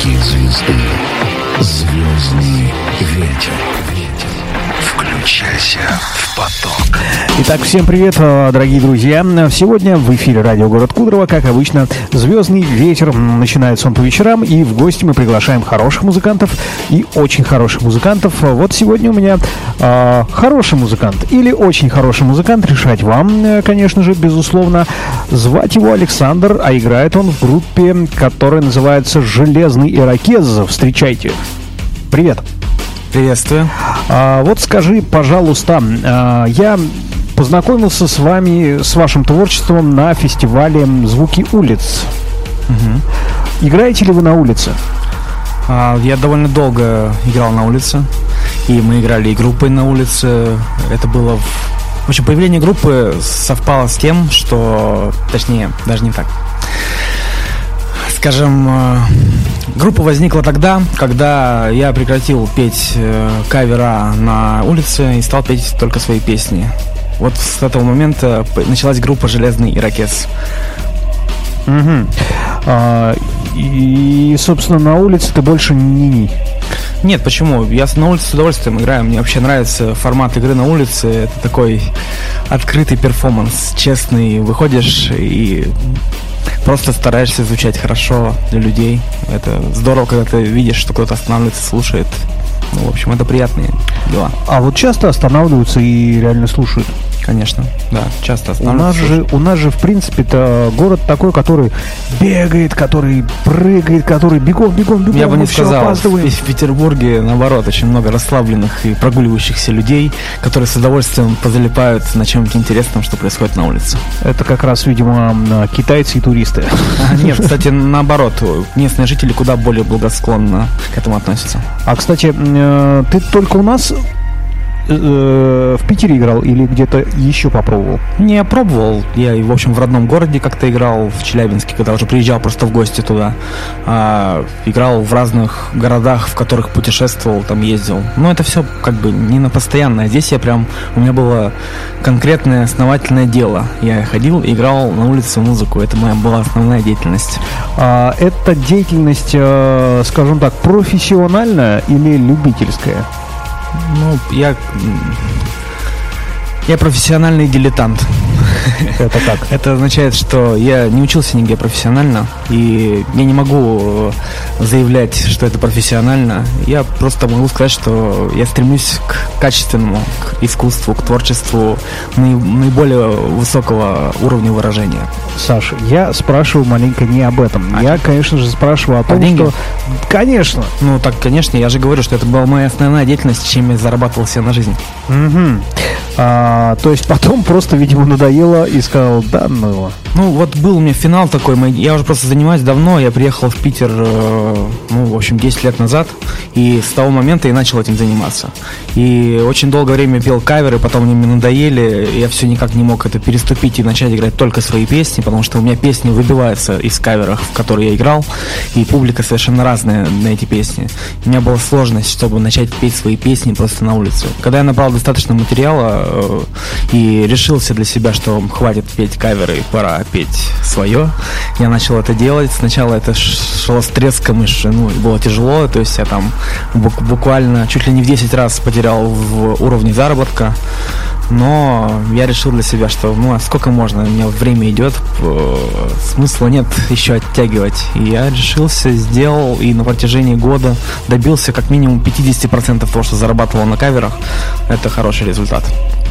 звуки звезды. Звездный ветер. Включайся в поток. Итак, всем привет, дорогие друзья. Сегодня в эфире радио «Город Кудрово», как обычно, «Звездный ветер». Начинается он по вечерам, и в гости мы приглашаем хороших музыкантов и очень хороших музыкантов. Вот сегодня у меня хороший музыкант или очень хороший музыкант. Решать вам, конечно же, безусловно. Звать его Александр, а играет он в группе, которая называется «Железный Ирокез». Встречайте. Привет. Приветствую. Вот скажи, пожалуйста, я познакомился с вами, с вашим творчеством на фестивале «Звуки улиц». Угу. Играете ли вы на улице? Я довольно долго играл на улице, и мы играли и группой на улице. Это было... В общем, появление группы совпало с тем, что... Точнее, даже не так. Скажем, группа возникла тогда, когда я прекратил петь кавера на улице и стал петь только свои песни. Вот с этого момента началась группа «Железный Ирокез». Угу. И, собственно, на улице ты больше не... Нет, почему? Я на улице с удовольствием играю. Мне вообще нравится формат игры на улице. Это такой открытый перформанс, честный. Выходишь и... просто стараешься звучать хорошо для людей. Это здорово, когда ты видишь, что кто-то останавливается, слушает. Ну, в общем, это приятные дела. А вот часто останавливаются и реально слушают? Конечно, да, часто останавливаются. У нас же, в принципе-то, город такой, который бегает, который прыгает, который бегом. Я бы не сказал, в Петербурге, наоборот, очень много расслабленных и прогуливающихся людей, которые с удовольствием позалипают на чем-нибудь интересном, что происходит на улице. Это как раз, видимо, китайцы и туристы. Нет, кстати, наоборот, местные жители куда более благосклонно к этому относятся. А, кстати, ты только у нас в Питере играл или где-то еще попробовал? Не, я пробовал. Я, в общем, в родном городе как-то играл, в Челябинске, когда уже приезжал просто в гости туда. Играл в разных городах, в которых путешествовал, там ездил. Но это все как бы не на постоянное. Здесь у меня было конкретное основательное дело. Я ходил и играл на улице музыку. Это моя была основная деятельность. Это деятельность, скажем так, профессиональная или любительская? Ну, я профессиональный дилетант. Это как? Это означает, что я не учился нигде профессионально, и я не могу заявлять, что это профессионально. Я просто могу сказать, что я стремлюсь к качественному, к искусству, к творчеству наиболее высокого уровня выражения. Саша, я спрашиваю маленько не об этом. Я, конечно же, спрашиваю о том, что... Конечно. Ну, так, конечно, я же говорю, что это была моя основная деятельность, чем я зарабатывал себе на жизнь. Угу. То есть потом просто, видимо, надоело и сказал, да, ну его. Ну, вот был у меня финал такой, я уже просто занимаюсь давно, я приехал в Питер, в общем, 10 лет назад, и с того момента я начал этим заниматься. И очень долгое время пел каверы, потом они мне надоели, я все никак не мог это переступить и начать играть только свои песни, потому что у меня песни выбиваются из каверов, в которые я играл, и публика совершенно разная на эти песни. У меня была сложность, чтобы начать петь свои песни просто на улице. Когда я набрал достаточно материала и решился для себя, что хватит петь каверы, пора петь свое, я начал это делать. Сначала это шло с треском, и было тяжело, то есть я там буквально чуть ли не в 10 раз потерял в уровне заработка. Но я решил для себя, что а сколько можно, у меня время идет, смысла нет еще оттягивать. И я решился, сделал, и на протяжении года добился как минимум 50% того, что зарабатывал на каверах. Это хороший результат.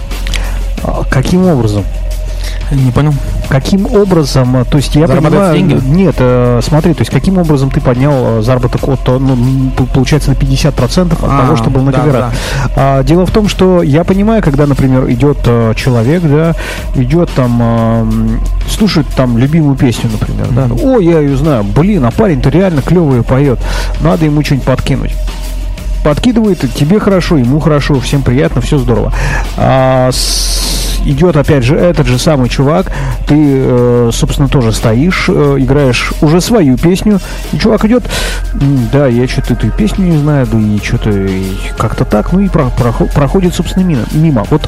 Каким образом? Не понял. Каким образом, то есть я понимаю... деньги? Нет, смотри, то есть каким образом ты поднял заработок от, получается, на 50% от того, что был на каверах? Да. Дело в том, что я понимаю, когда, например, идет человек, да, идет там, слушает там любимую песню, например, да, о, я ее знаю, а парень-то реально клево ее поет, надо ему что-нибудь подкинуть. Подкидывает, тебе хорошо, ему хорошо, всем приятно, все здорово. Идет, опять же, этот же самый чувак, ты, собственно, тоже стоишь, играешь уже свою песню, и чувак идет, да, я что-то эту песню не знаю, да и что-то как-то так, и проходит, собственно, мимо. Вот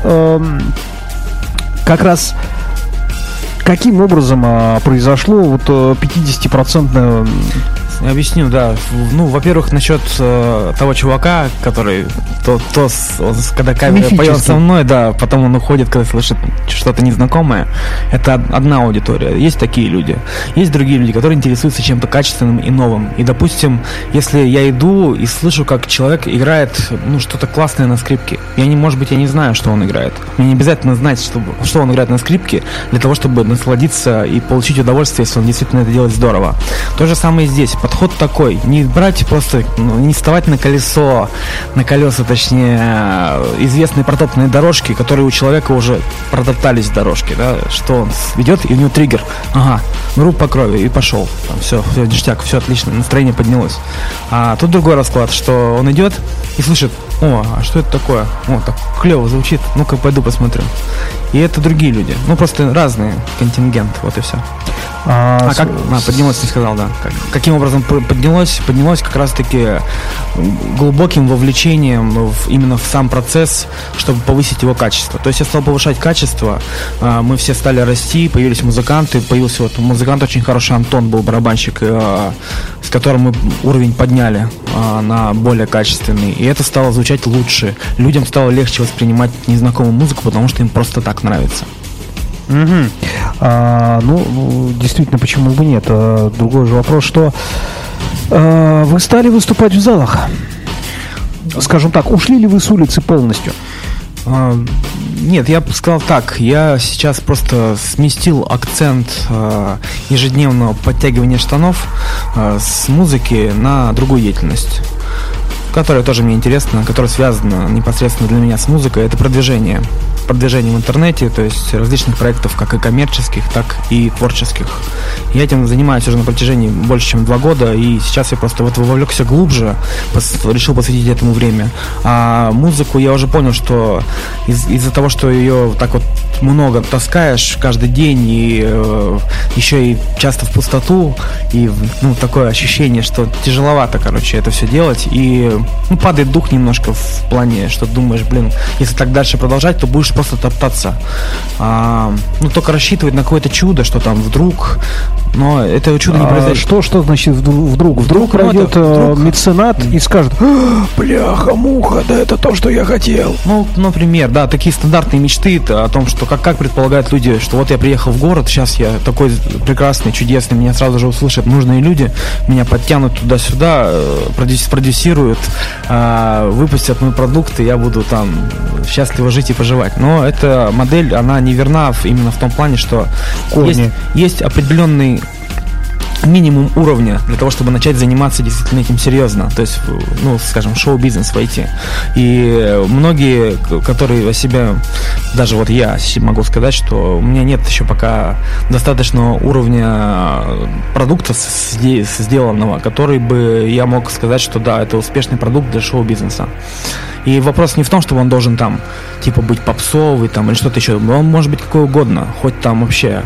как раз каким образом произошло вот 50%? Объясню, да. Ну, во-первых, насчет того чувака, который когда камера поет со мной, да, потом он уходит, когда слышит что-то незнакомое. Это одна аудитория. Есть такие люди. Есть другие люди, которые интересуются чем-то качественным и новым. И, допустим, если я иду и слышу, как человек играет, ну, что-то классное на скрипке, может быть, я не знаю, что он играет. Мне не обязательно знать, что он играет на скрипке, для того, чтобы насладиться и получить удовольствие, если он действительно это делает здорово. То же самое и здесь. Подход такой. Не брать просто, не вставать на колеса, точнее, известные протоптанные дорожки, которые у человека уже протоптались дорожки, да, что он идет, и у него триггер. Ага, группа по крови, и пошел. Там все ништяк, все отлично, настроение поднялось. А тут другой расклад, что он идет и слышит: о, а что это такое? О, так клево звучит, ну-ка пойду посмотрю. И это другие люди. Ну, просто разный контингент, вот и все. Как поднялось, не сказал, да. Каким образом поднялось? Поднялось как раз-таки глубоким вовлечением именно в сам процесс, чтобы повысить его качество. То есть я стал повышать качество, мы все стали расти, появились музыканты, появился вот музыкант очень хороший, Антон был барабанщик, с которым мы уровень подняли на более качественный, и это стало звучать лучше. Людям стало легче воспринимать незнакомую музыку, потому что им просто так нравится. Ну, действительно, почему бы нет? Другой же вопрос, что вы стали выступать в залах? Скажем так, ушли ли вы с улицы полностью? Нет, я бы сказал так. Я сейчас просто сместил акцент ежедневного подтягивания штанов с музыки на другую деятельность, которая тоже мне интересна, которая связана непосредственно для меня с музыкой. Это продвижение в интернете, то есть различных проектов, как и коммерческих, так и творческих. Я этим занимаюсь уже на протяжении больше, чем 2 года, и сейчас я просто вот вовлекся глубже, решил посвятить этому время. А музыку я уже понял, что из-за того, что ее так вот много таскаешь каждый день, и еще и часто в пустоту, и такое ощущение, что тяжеловато, это все делать, и падает дух немножко в плане, что думаешь, если так дальше продолжать, то будешь просто топтаться. Только рассчитывать на какое-то чудо, что там вдруг, но это чудо не произойдет. Что значит вдруг? Вдруг пройдет меценат и скажет: бляха-муха, да это то, что я хотел. Например, да, такие стандартные мечты о том, что как предполагают люди, что вот я приехал в город, сейчас я такой прекрасный, чудесный, меня сразу же услышат нужные люди, меня подтянут туда-сюда, продюсируют, выпустят мой продукт, и я буду там счастливо жить и поживать. Но эта модель, она не верна именно в том плане, что есть определенный минимум уровня для того, чтобы начать заниматься действительно этим серьезно, то есть, скажем, шоу-бизнес войти. И многие, которые о себе, даже вот я могу сказать, что у меня нет еще пока достаточного уровня продукта сделанного, который бы я мог сказать, что да, это успешный продукт для шоу-бизнеса. И вопрос не в том, что он должен там, быть попсовый там, или что-то еще. Он может быть какой угодно, хоть там вообще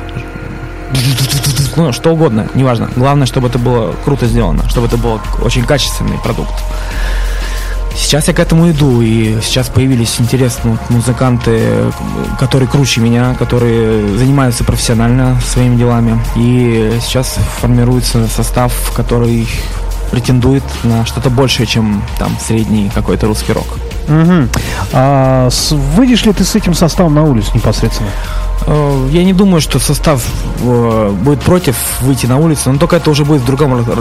что угодно, неважно. Главное, чтобы это было круто сделано, чтобы это был очень качественный продукт. Сейчас я к этому иду, и сейчас появились интересные музыканты, которые круче меня, которые занимаются профессионально своими делами. И сейчас формируется состав, который претендует на что-то большее, чем там средний какой-то русский рок. Выйдешь ли ты с этим составом на улицу непосредственно? Я не думаю, что состав будет против выйти на улицу, но только это уже будет в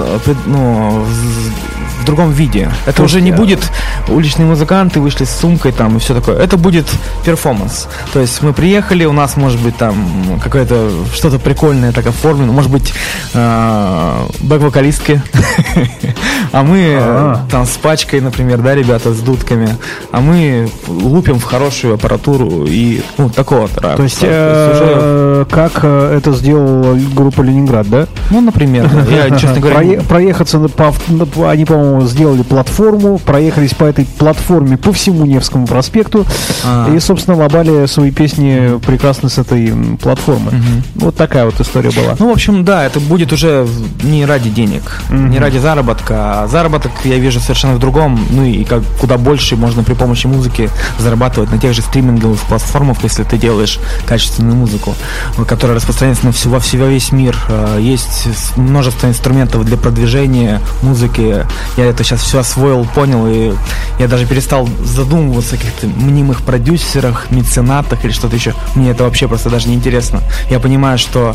другом виде. Это уже не будет уличные музыканты вышли с сумкой там и все такое. Это будет перформанс. То есть мы приехали, у нас может быть там какое-то что-то прикольное так оформлено, может быть бэк-вокалистки, а мы там с пачкой, например, да, ребята, с дудками, а мы лупим в хорошую аппаратуру и такого рэпа. То есть как это сделала группа «Ленинград», да? Например. Я, честно говоря... Проехаться, они, по-моему, по-моему, сделали платформу, проехались по этой платформе по всему Невскому проспекту и, собственно, лобали свои песни прекрасно с этой платформы. Вот такая вот история была. Ну, в общем, да, это будет уже не ради денег, не ради заработка. А заработок я вижу совершенно в другом. Ну и как куда больше можно при помощи музыки зарабатывать на тех же стриминговых платформах, если ты делаешь качественную музыку, которая распространяется во весь мир. Есть множество инструментов для продвижения музыки. Я это сейчас все освоил, понял, и я даже перестал задумываться о каких-то мнимых продюсерах, меценатах или что-то еще. Мне это вообще просто даже не интересно. Я понимаю, что...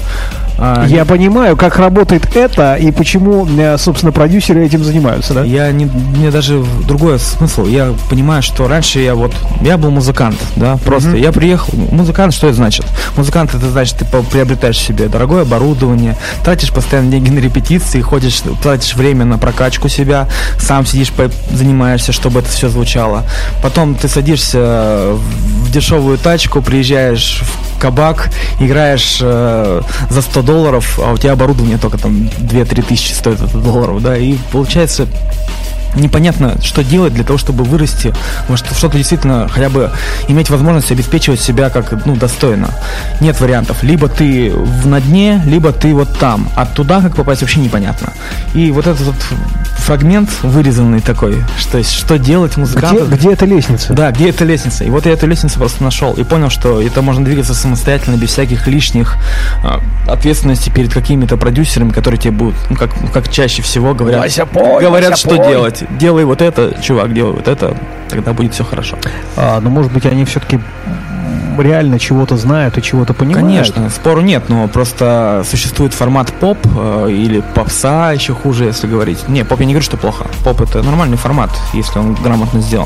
Я понимаю, как работает это и почему, собственно, продюсеры этим занимаются, да? Мне даже другой смысл. Я понимаю, что раньше я был музыкант, да, просто я приехал. Музыкант, что это значит? Музыкант, это значит, ты приобретаешь себе дорогое оборудование, тратишь постоянно деньги на репетиции, тратишь время на прокачку себя, сам сидишь, занимаешься, чтобы это все звучало. Потом ты садишься в дешевую тачку, приезжаешь в кабак, играешь за $100, а у тебя оборудование только там 2-3 тысячи стоит это долларов, да, и получается непонятно, что делать для того, чтобы вырасти во что-то действительно, хотя бы иметь возможность обеспечивать себя как, достойно. Нет вариантов. Либо ты на дне, либо ты вот там. А туда как попасть вообще непонятно. И вот этот вот фрагмент вырезанный такой, что делать музыканту. Где эта лестница? Да, где эта лестница. И вот я эту лестницу просто нашел и понял, что это можно двигаться самостоятельно, без всяких лишних ответственности перед какими-то продюсерами, которые тебе будут, как чаще всего говорят, что делать. Делай вот это, чувак, делай вот это, тогда будет все хорошо. Но может быть они все-таки реально чего-то знают и чего-то понимают? Конечно, спору нет, но просто существует формат поп или попса, еще хуже, если говорить. Не, поп я не говорю, что плохо. Поп — это нормальный формат, если он грамотно сделан.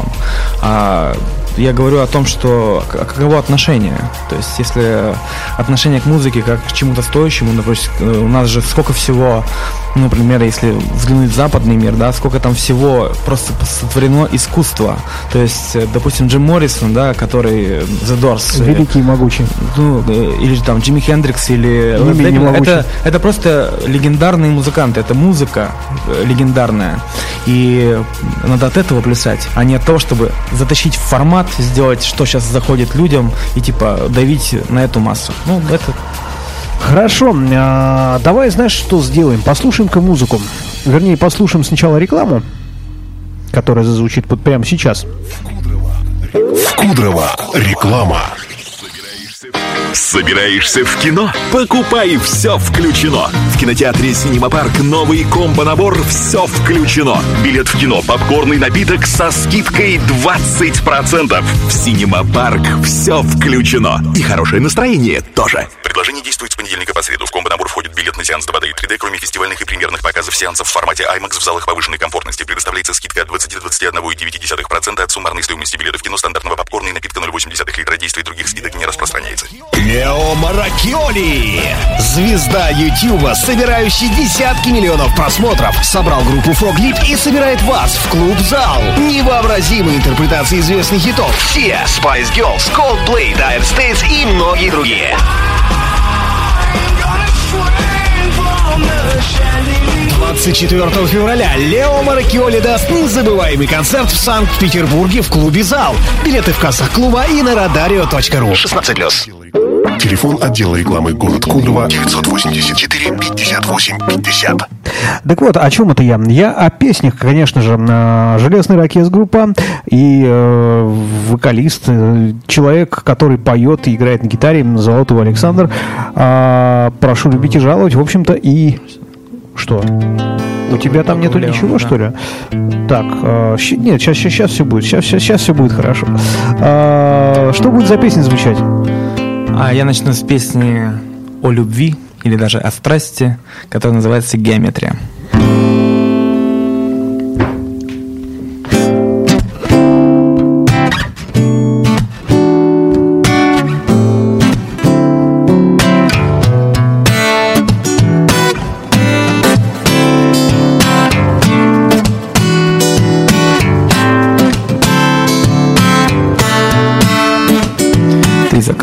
Я говорю о том, что каково отношение. То есть, если отношение к музыке как к чему-то стоящему, например, у нас же сколько всего, например, если взглянуть в западный мир, да, сколько там всего просто сотворено искусства. То есть, допустим, Джим Моррисон, да, который The Doors. Великий и могучий. Или там Джимми Хендрикс, или это просто легендарные музыканты, это музыка легендарная. И надо от этого плясать, а не от того, чтобы затащить в формат, сделать, что сейчас заходит людям, и давить на эту массу. Это... Хорошо, давай, знаешь, что сделаем? Послушаем-ка музыку. Вернее, послушаем сначала рекламу, которая зазвучит прямо сейчас. В Кудрово реклама. Собираешься в кино? Покупай «Все включено». В кинотеатре «Синема Парк» новый комбо-набор «Все включено». Билет в кино, попкорн и напиток со скидкой 20%. В «Синема Парк» все включено. И хорошее настроение тоже. Предложение действует с понедельника по среду. В комбо-набор входит билет на сеанс 2D и 3D, кроме фестивальных и премьерных показов сеансов в формате IMAX в залах повышенной комфортности. Предоставляется скидка от 20 до 21,9% от суммарной стоимости билета в кино, стандартного попкорна и напитка 0,8 литра. Действие других скидок не распространяется. Лео Маракиоли, звезда Ютуба, собирающий десятки миллионов просмотров, собрал группу Фроглип и собирает вас в клуб-зал. Невообразимые интерпретации известных хитов. Все Spice Girls, Coldplay, Dire Straits и многие другие. 24 февраля Лео Маракиоли даст незабываемый концерт в Санкт-Петербурге в клубе «Зал». Билеты в кассах клуба и на radario.ru. 16+. Телефон отдела рекламы город Кудрово 984 58 50. Так вот, о чем это я? Я о песнях, конечно же. «Железный ракет» группа и вокалист, человек, который поет и играет на гитаре, зовут его Александр. Прошу любить и жаловать, в общем-то, и... Что? У тебя там нету ничего, что ли? Так, нет, сейчас все будет. Сейчас все будет хорошо. Что будет за песня звучать? Я начну с песни о любви или даже о страсти, которая называется «Геометрия».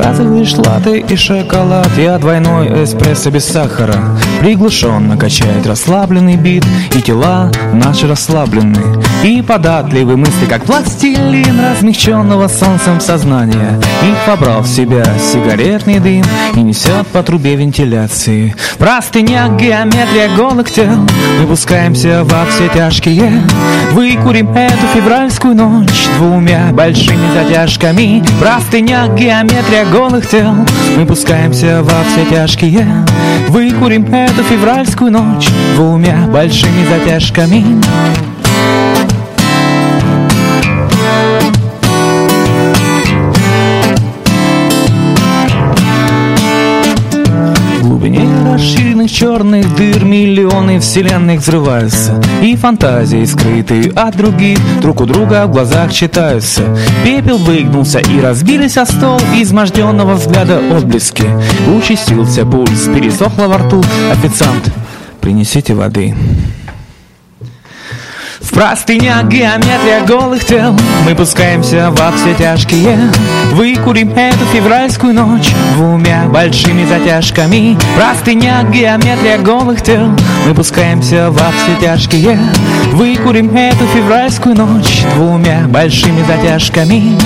Заказываешь латте и шоколад, я двойной эспрессо без сахара. Приглушенно качает расслабленный бит, и тела наши расслаблены. И податливые мысли, как пластилин размягченного солнцем сознания. Их побрал в себя сигаретный дым и несет по трубе вентиляции. В простынях геометрия голых тел, мы пускаемся во все тяжкие. Выкурим эту февральскую ночь двумя большими затяжками. В простынях геометрия голых тел, мы пускаемся во все тяжкие. Выкурим эту февральскую ночь двумя большими затяжками. В глубине расширенных черных дыр миллионы вселенных взрываются, и фантазии, скрытые от других, друг у друга в глазах читаются. Пепел выгнулся и разбились о стол изможденного взгляда отблески. Участился пульс, пересохло во рту. Официант, принесите воды. В простынях геометрия голых тел, мы пускаемся во все тяжкие. Выкурим эту февральскую ночь двумя большими затяжками. В простынях геометрия голых тел, мы пускаемся во все тяжкие. Выкурим эту февральскую ночь двумя большими затяжками.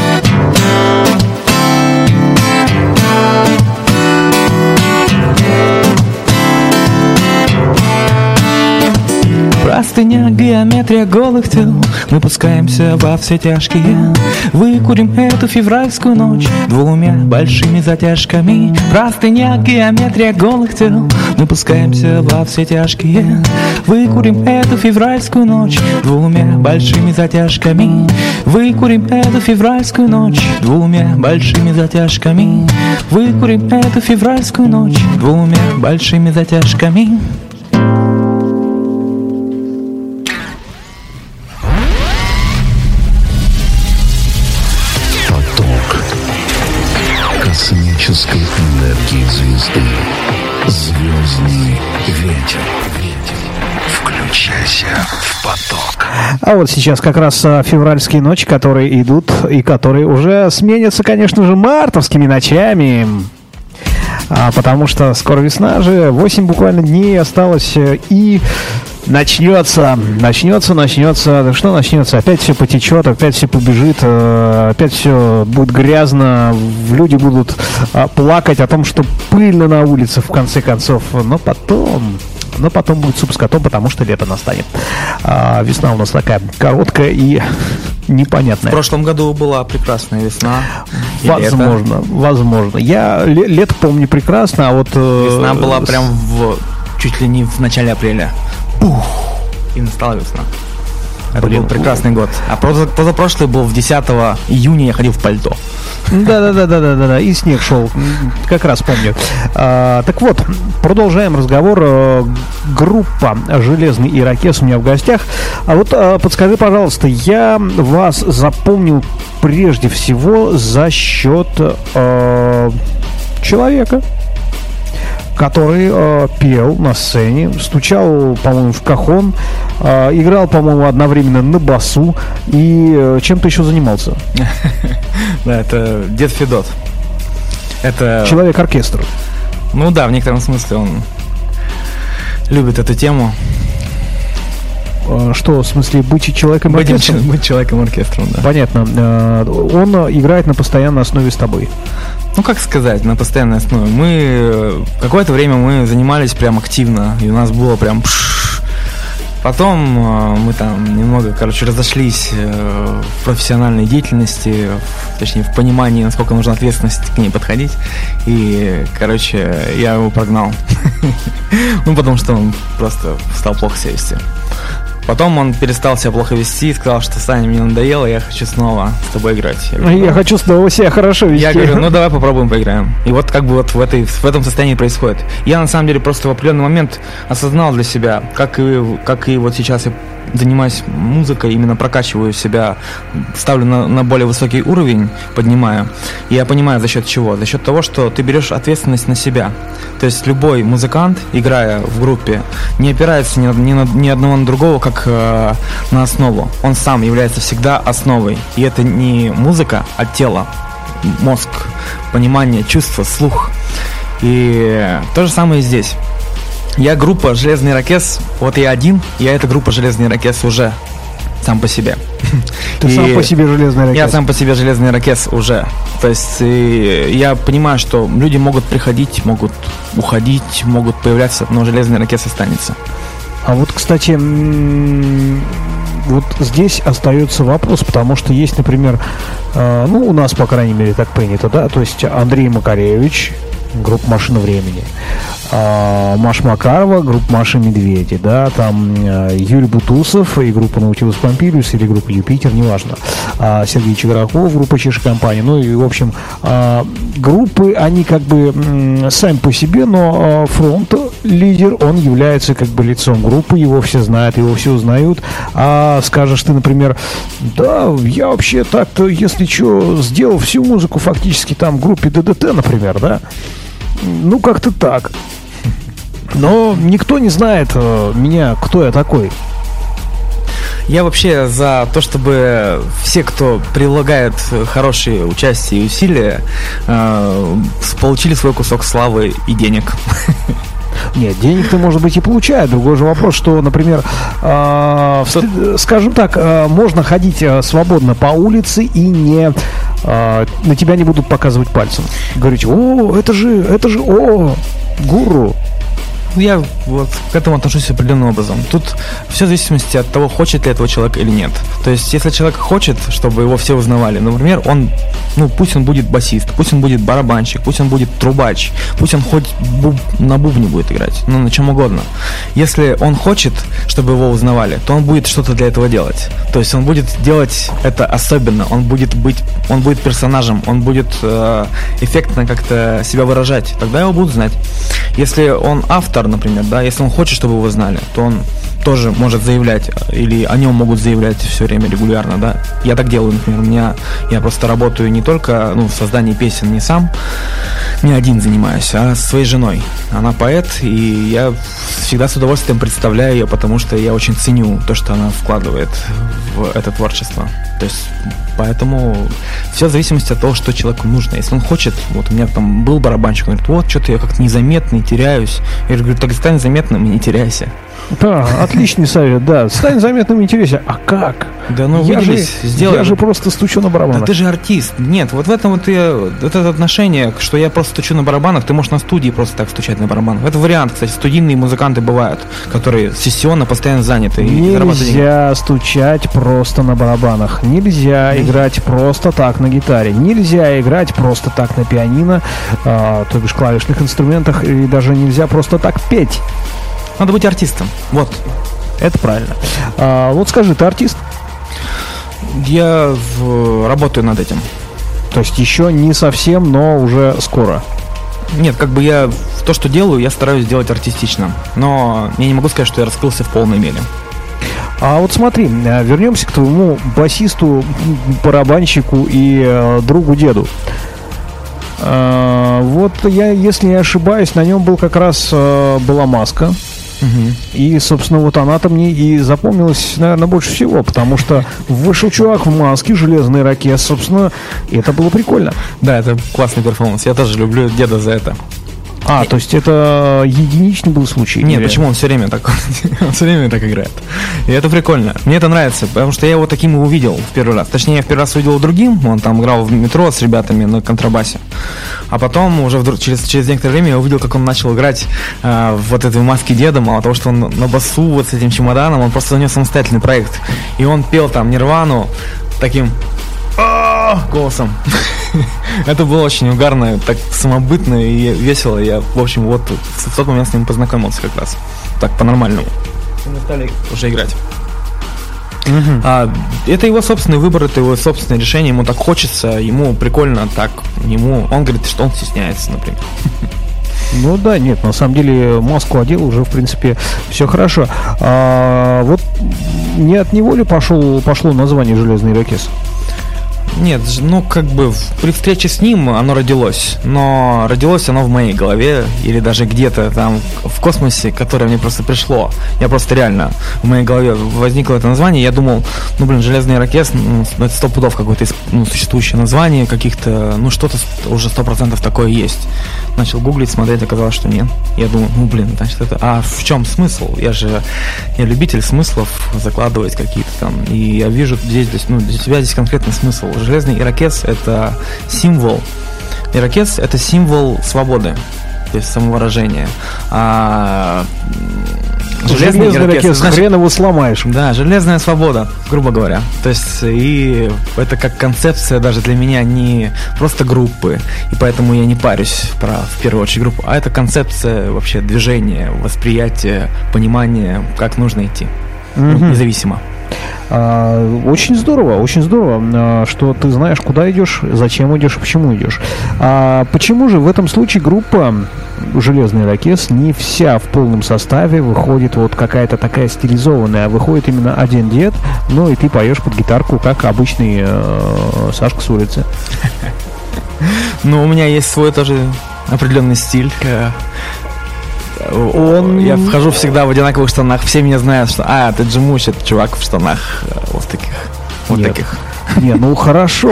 Простыня, геометрия голых тел, мы пускаемся во все тяжкие. Выкурим эту февральскую ночь двумя большими затяжками. Простыня, геометрия голых тел, мы пускаемся во все тяжкие. Выкурим эту февральскую ночь двумя большими затяжками. Выкурим эту февральскую ночь двумя большими затяжками. Выкурим эту февральскую ночь двумя большими затяжками. Космической энергии звезды. Звездный ветер. Включайся в поток. А вот сейчас как раз февральские ночи, которые идут и которые уже сменятся, конечно же, мартовскими ночами. Потому что скоро весна же, 8 буквально дней осталось, и начнется. Что начнется? Опять все потечет, опять все побежит, опять все будет грязно, люди будут плакать о том, что пыльно на улице, в конце концов. Но потом будет суп с котом, потому что лето настанет. Весна у нас такая короткая и непонятная. В прошлом году была прекрасная весна. Возможно. Я лето помню прекрасно, а вот... Весна была прям чуть ли не в начале апреля. Пух! И настала весна. Это был прекрасный год. А позапрошлый был в 10 июня, я ходил в пальто. Да, и снег шел, как раз помню. Так вот, продолжаем разговор. Группа «Железный ирокез» у меня в гостях. А вот подскажи, пожалуйста, я вас запомнил прежде всего за счет человека, который пел на сцене, стучал, по-моему, в кахон, играл, по-моему, одновременно на басу и чем-то еще занимался. Да, это Дед Федот. Это человек-оркестр. Ну да, в некотором смысле он любит эту тему. Что, в смысле, быть человеком-оркестром? Быть человеком-оркестром, да. Понятно. Он играет на постоянной основе с тобой. Ну, как сказать, на постоянной основе. Какое-то время мы занимались прям активно, и у нас было прям... Потом мы там немного, разошлись в профессиональной деятельности, точнее, в понимании, насколько нужна ответственность к ней подходить. И, я его прогнал. Ну, потому что он просто стал плохо себя вести. Потом он перестал себя плохо вести и сказал, что Саня, мне надоело, я хочу снова с тобой играть. Я хочу снова себя хорошо вести. Я говорю, ну давай попробуем поиграем. И вот как бы вот в этом состоянии происходит. Я на самом деле просто в определенный момент осознал для себя, как и вот сейчас я занимаюсь музыкой, именно прокачиваю себя, ставлю на более высокий уровень, поднимаю. И я понимаю, за счет чего? За счет того, что ты берешь ответственность на себя. То есть любой музыкант, играя в группе, не опирается ни одного на другого, как на основу. Он сам является всегда основой. И это не музыка, а тело. мозг, понимание, чувство, слух. И то же самое здесь. Я группа «Железный Ирокез», вот я один, я эта группа «Железный Ирокез» уже сам по себе. Ты сам по себе «Железный Ирокез»? Я сам по себе «Железный Ирокез» уже. То есть я понимаю, что люди могут приходить, могут уходить, могут появляться, но «Железный Ирокез» останется. А вот, кстати, вот здесь остается вопрос, потому что есть, например, у нас, по крайней мере, так принято, да, то есть Андрей Макаревич, группа «Машина времени», Маша Макарова, группа «Маша Медведи», да, там Юрий Бутусов и группа «Наутилус Помпилиус» или группа «Юпитер», неважно, Сергей Чиграков, группа «Чешская компания», ну и, в общем, группы, они как бы сами по себе, но фронт-лидер, он является как бы лицом группы, его все знают, его все узнают, а скажешь ты, например, да, я вообще так-то, если что, сделал всю музыку фактически там в группе ДДТ, например, да, ну как-то так. Но никто не знает меня, кто я такой. Я вообще за то, чтобы все, кто прилагает хорошие участия и усилия, получили свой кусок славы и денег. Нет, денег-то, может быть, и получают. Другой же вопрос, что, например, скажем так, можно ходить свободно по улице и не на тебя не будут показывать пальцем. Говорить: о, это же, гуру. Я вот к этому отношусь определенным образом. Тут все в зависимости от того, хочет ли этого человек или нет. То есть, если человек хочет, чтобы его все узнавали, например, он, пусть он будет басист, пусть он будет барабанщик, пусть он будет трубач, пусть он хоть на бубне будет играть, на чем угодно. Если он хочет, чтобы его узнавали, то он будет что-то для этого делать. То есть, он будет делать это особенно, он будет персонажем, он будет эффектно как-то себя выражать, тогда его будут знать. Если он автор, например, да, если он хочет, чтобы его знали, то он тоже может заявлять, или о нем могут заявлять все время регулярно, да. Я так делаю, например, я просто работаю не только в создании песен не сам, не один занимаюсь, а с своей женой. Она поэт, и я всегда с удовольствием представляю ее, потому что я очень ценю то, что она вкладывает в это творчество. То есть, поэтому все в зависимости от того, что человеку нужно. Если он хочет, вот у меня там был барабанщик, он говорит: вот, что-то я как-то незаметный, теряюсь. Я говорю: так стань заметным и не теряйся. Да, отличный совет, да. Стань заметным и не теряйся. А как? Да выделись, сделай. Я же просто стучу на барабанах. Да ты же артист. Нет, вот в этом вот это отношение, что я просто стучу на барабанах, ты можешь на студии просто так стучать на барабанах. Это вариант, кстати, студийные музыканты бывают, которые сессионно постоянно заняты. Нельзя стучать просто на барабанах. Нельзя играть просто так на гитаре. Нельзя играть просто так на пианино, то бишь клавишных инструментах, и даже нельзя просто так петь. Надо быть артистом. Вот. Это правильно. Вот скажи, ты артист? Я работаю над этим. То есть еще не совсем, но уже скоро. Нет, как бы я то, что делаю, я стараюсь делать артистично. Но я не могу сказать, что я раскрылся в полной мере. А вот смотри, вернемся к твоему басисту, барабанщику и другу деду. Вот я, если не ошибаюсь, на нем был как раз была маска. И, собственно, вот она-то мне и запомнилась, наверное, больше всего, потому что вышел чувак в маске, «Железный Ирокез», собственно, и это было прикольно. Да, это классный перформанс. Я тоже люблю деда за это. То есть это единичный был случай? Нет, почему? Он все время так играет. И это прикольно. Мне это нравится, потому что я его таким и увидел в первый раз. Точнее, я в первый раз увидел другим. Он там играл в метро с ребятами на контрабасе. А потом уже через некоторое время я увидел, как он начал играть вот этой маске деда. Мало того, что он на басу вот с этим чемоданом, он просто занес самостоятельный проект. И он пел там Нирвану таким голосом. Это было очень угарно, так самобытно и весело. Я, в общем, вот в тот момент с ним познакомился как раз. Так, по-нормальному. Мы стали уже играть. Это его собственный выбор, это его собственное решение. Ему так хочется, ему прикольно так. Он говорит, что он стесняется, например. Ну да, нет, на самом деле маску одел, уже, в принципе, все хорошо. Вот не от него ли пошло название «Железный Ирокез»? Нет, ну как бы при встрече с ним оно родилось, но родилось оно в моей голове или даже где-то там в космосе, которое мне просто пришло. Я просто реально, в моей голове возникло это название, я думал, «Железный ирокез», это 100 пудов какое-то существующее название, каких-то, что-то уже 100% такое есть. Начал гуглить, смотреть, оказалось, что нет. Я думал, значит это... А в чем смысл? Я любитель смыслов закладывать какие-то там, и я вижу здесь, для тебя здесь конкретный смысл. Железный ирокез — это символ. Ирокез — это символ свободы, то есть самовыражения. А железный ирокез, хрен его сломаешь. Да, железная свобода, грубо говоря. То есть, и это как концепция даже для меня не просто группы, и поэтому я не парюсь в первую очередь группу, а это концепция вообще движения, восприятия, понимания, как нужно идти, независимо. Очень здорово, что ты знаешь, куда идешь, зачем идешь и почему идешь. Почему же в этом случае группа «Железный ирокез» не вся в полном составе выходит вот какая-то такая стилизованная, а выходит именно один дед, и ты поешь под гитарку, как обычный Сашка с улицы? У меня есть свой тоже определенный стиль. Я вхожу всегда в одинаковых штанах. Все меня знают, что ты Джимуч, это чувак в штанах вот таких. Не, хорошо.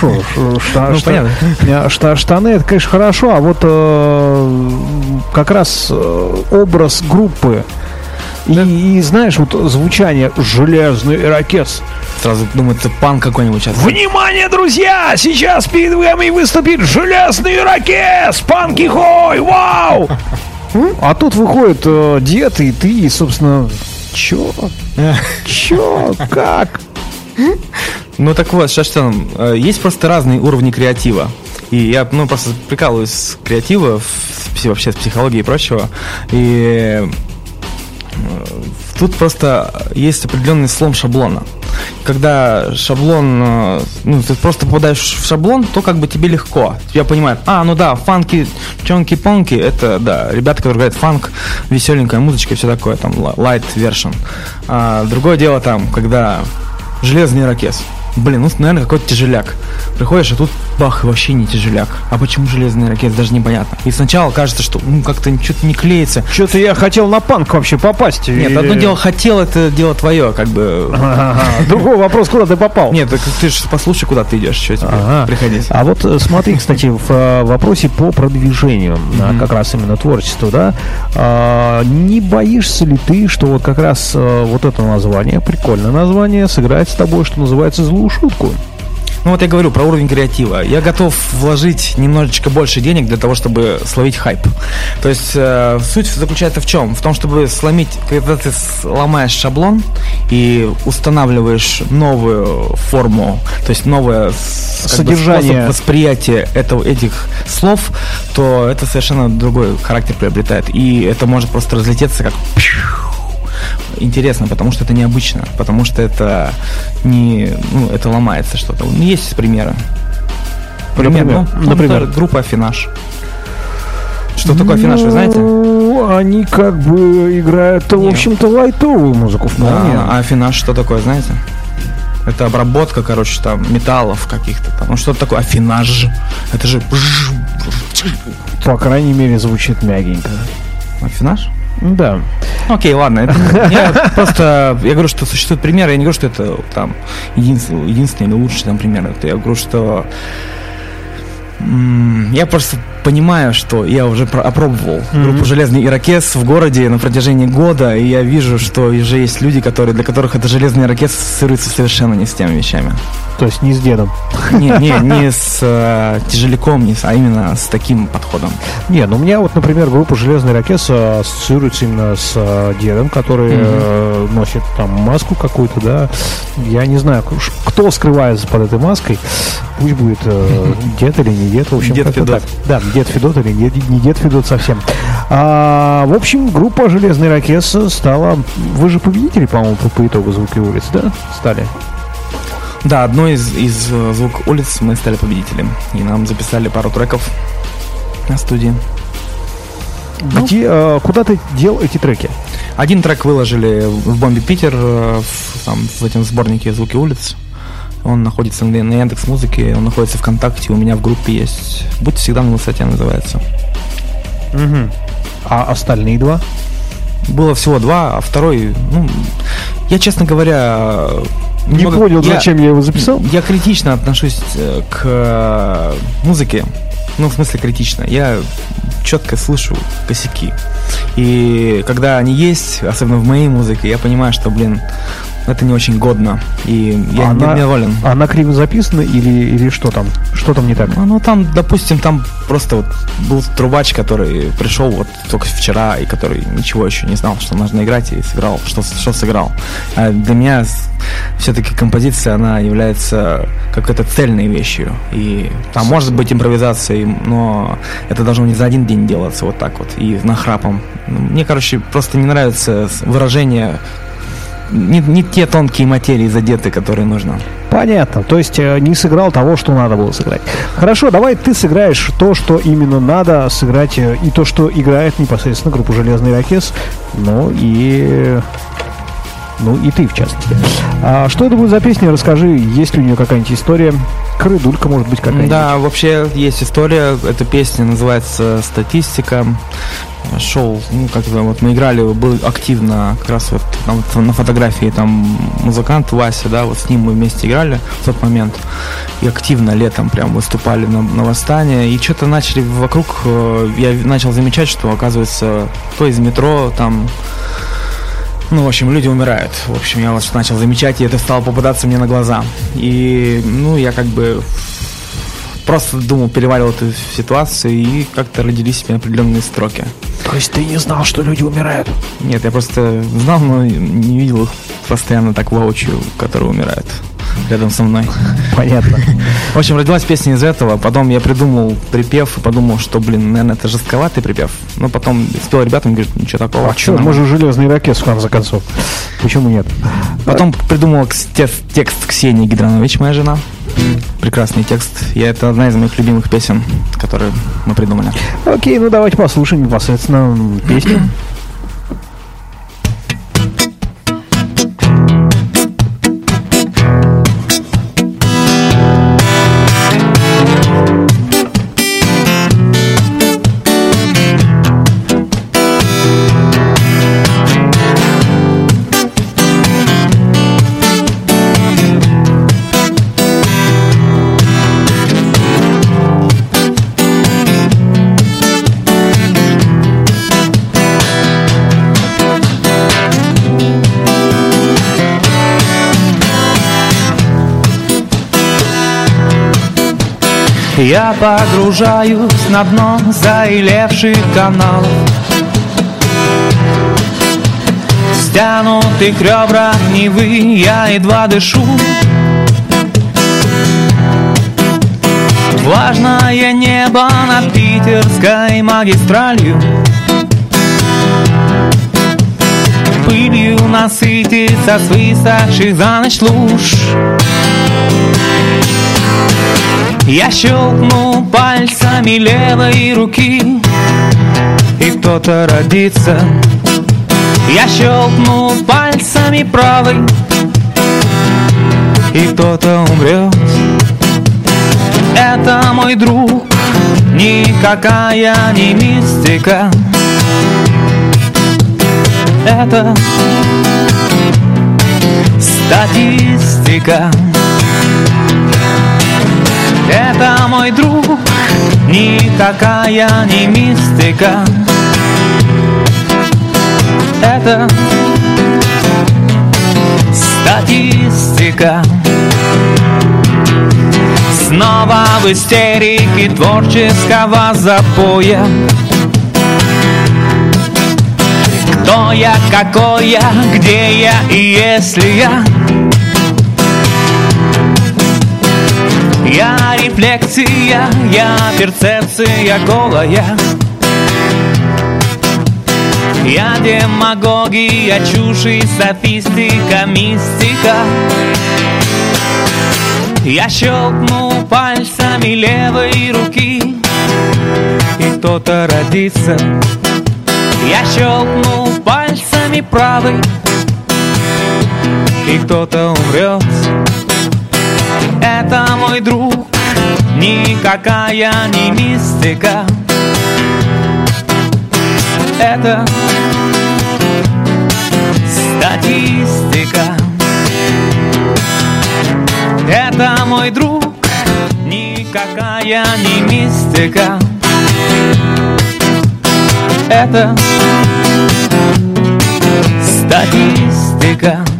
Штаны, это, конечно, хорошо, а вот как раз образ группы и знаешь, вот звучание «Железный ирокез». Сразу думается, панк какой-нибудь сейчас. Внимание, друзья! Сейчас перед вами выступит «Железный ирокез». Панки хой! Вау! А тут выходит дед, и ты, собственно, чё? Как? Так вот, что есть просто разные уровни креатива. И я, просто прикалываюсь с креатива, вообще с психологии и прочего. И тут просто есть определенный слом шаблона. Когда шаблон, ты просто попадаешь в шаблон, то как бы тебе легко. Тебя понимают, фанки, чонки-понки, это, ребята, которые играют фанк, веселенькая музычка и все такое, там, light version. Другое дело там, когда «Железный ирокез». Наверное, какой-то тяжеляк. Приходишь, а тут бах, вообще не тяжеляк. А почему «Железный ирокез», даже непонятно. И сначала кажется, что как-то что-то не клеится. Что-то я хотел на панк вообще попасть. Нет, одно дело хотел, это дело твое, как бы. Другой вопрос, куда ты попал. Нет, так ты же послушай, куда ты идешь, что тебе приходить. А вот смотри, кстати, в вопросе по продвижению, как раз именно творчества, да, не боишься ли ты, что вот как раз вот это название, прикольное название, сыграет с тобой, что называется, злую шутку? Я говорю про уровень креатива. Я готов вложить немножечко больше денег для того, чтобы словить хайп. То есть суть заключается в чем? В том, чтобы сломить, когда ты ломаешь шаблон и устанавливаешь новую форму, то есть новое содержание, восприятие этих слов, то это совершенно другой характер приобретает. И это может просто разлететься как... Интересно, потому что это необычно, потому что это не, это ломается что-то. Есть примеры. Например, группа «Афинаж». Что такое «Афинаж», вы знаете? Они как бы играют, в общем-то, лайтовую музыку вполне. А «Афинаж» что такое, знаете? Это обработка, там, металлов каких-то там. Что такое «Афинаж»? Это же... По крайней мере, звучит мягенько. «Афинаж»? Да. Окей, ладно. Я говорю, что существуют примеры. Я не говорю, что это там единственный или лучший там пример. Я говорю, что я просто понимаю, что я уже опробовал группу «Железный ирокез» в городе на протяжении года, и я вижу, что уже есть люди, для которых это «Железный ирокез» ассоциируется совершенно не с теми вещами. То есть не с дедом? Не с тяжеляком, а именно с таким подходом. У меня вот, например, группа «Железный ирокез» ассоциируется именно с дедом, который носит там маску какую-то, да. Я не знаю, кто скрывается под этой маской. Пусть будет дед или не дед. В общем, дед Федот. Да, дед Федот или не дед Федот совсем. В общем, группа «Железный ирокез» стала... Вы же победители, по-моему, по итогу «Звуки улиц», да? Стали? Да, одной из «Звук улиц» мы стали победителем. И нам записали пару треков на студии. Куда ты дел эти треки? Один трек выложили в «Бомбе Питер», в этом сборнике «Звуки улиц». Он находится на Яндекс.Музыке, он находится ВКонтакте, у меня в группе есть. «Будь всегда на высоте» называется. Угу. А остальные два? Было всего 2, а второй, я, честно говоря... Не понял, зачем я его записал? Я критично отношусь к музыке. В смысле критично. Я четко слышу косяки. И когда они есть, особенно в моей музыке, я понимаю, что, это не очень годно. И я недоволен. Она криво записана или что там? Что там не так? Там, допустим, там просто был трубач, который пришел только вчера, и который ничего еще не знал, что нужно играть, и сыграл, что сыграл. А для меня все-таки композиция, она является какой-то цельной вещью. И там может быть импровизация, но это должно не за один день делаться вот так вот, и нахрапом. Мне, просто не нравится выражение. Не те тонкие материи задеты, которые нужно. Понятно. То есть не сыграл того, что надо было сыграть. Хорошо, давай ты сыграешь то, что именно надо сыграть, и то, что играет непосредственно группа «Железный Ирокез». И ты, в частности. А что это будет за песня? Расскажи, есть ли у нее какая-нибудь история? Крыдулька, может быть, какая-нибудь? Да, вообще есть история. Эта песня называется «Статистика». Шоу, мы играли, был активно, как раз на фотографии там музыкант Вася, да, с ним мы вместе играли в тот момент. И активно летом прям выступали на восстание. И что-то начали вокруг, я начал замечать, что, оказывается, то из метро там... в общем, люди умирают. В общем, я начал замечать, и это стало попадаться мне на глаза. И, я просто переваривал эту ситуацию, и как-то родились мне определенные строки. То есть ты не знал, что люди умирают? Нет, я просто знал, но не видел их постоянно так воочию, которые умирают рядом со мной. Понятно. В общем, родилась песня из этого. Потом я придумал припев и подумал, что, наверное, это жестковатый припев. Но потом спел ребятам, говорит, ничего такого. А что, мы же «Железный Ирокез», в конце концов. Почему нет? Потом придумал текст Ксении Гидронович, моя жена. Прекрасный текст. Это одна из моих любимых песен, которые мы придумали. Окей, давайте послушаем непосредственно песню. Я погружаюсь на дно заилевших каналов, в стянутых ребрах Невы я едва дышу. Влажное небо над питерской магистралью пылью насытится с высохших за ночь луж. Я щелкну пальцами левой руки, и кто-то родится. Я щелкну пальцами правой, и кто-то умрет. Это, мой друг, никакая не мистика. Это статистика. Это, мой друг, никакая не мистика. Это статистика. Снова в истерике творческого запоя. Кто я, какой я, где я и если я. Я рефлексия, я перцепция голая. Я демагогия, чушь и софистика, мистика. Я щелкну пальцами левой руки, и кто-то родится. Я щелкну пальцами правой, и кто-то умрет. Это мой друг, никакая не мистика. Это статистика. Это мой друг, никакая не мистика. Это статистика.